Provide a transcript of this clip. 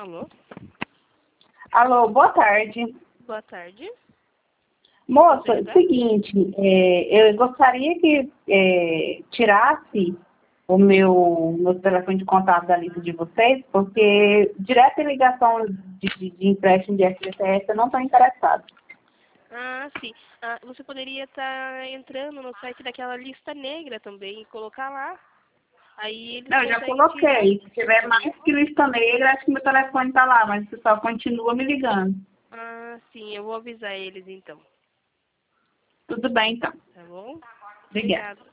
Alô? Alô, boa tarde. Boa tarde. Moça, é o seguinte, eu gostaria que tirasse o meu telefone de contato da lista de vocês, porque direto em ligação de empréstimo de FGTS eu não estou interessada. Ah, sim. Ah, você poderia estar entrando no site daquela lista negra também e colocar lá. Aí eles Não, eu já conseguem coloquei. Se tirar. tiver mais que lista negra, acho que meu telefone está lá, mas o pessoal continua me ligando. Ah, sim, eu vou avisar eles então. Tudo bem, então. Tá bom? Obrigada. Obrigada.